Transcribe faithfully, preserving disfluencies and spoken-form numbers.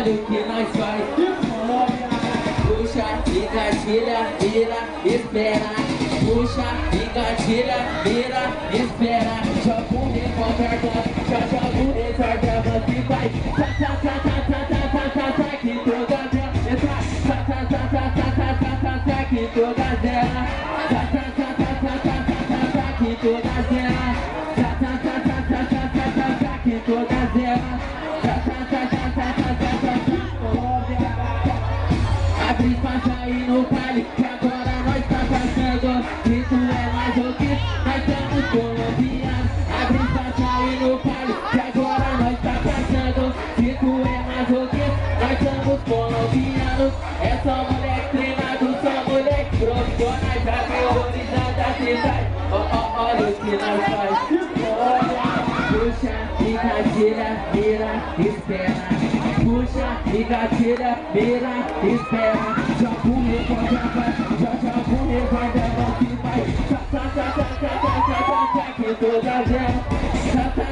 olha o que nós faz. Puxa, engatilha, vira, espera. Puxa, engatilha, vira, espera. Joga um revólver, já joga um revólver, você vai. Tá, tá, tá, tá, tá, tá, tá, tá, tá, que toda dela entra. Tá, tá, tá, tá, tá, tá, tá, tá, tá, que toda dela. Tá, tá, tá, tá, tá, tá, tá, tá, tá, que toda dela. Tá, tá, tá, tá, tá, tá, tá, tá, tá, que toda dela. Tá, tá, tá, tá, tá, tá, tá, tá, tá. Abre pra sair no baile, que agora nós tá passando. Se tu é mais o que nós estamos colombianos. Abre pra sair no baile, que agora nós tá passando. Se tu é mais o que nós estamos colombianos. É só moleque treinado, só moleque profissional. Já terrorizado da cidade. Ó, ó, olha o que nós faz. Puxa, engatilha, vira, espera. Puxa, engatilha, vira, espera. Joga o revólver, joga o revólver, não se vai. Tá, tá, tá, tá, tá, tá, tá, tá, tá, que toda dela. Tá, tá,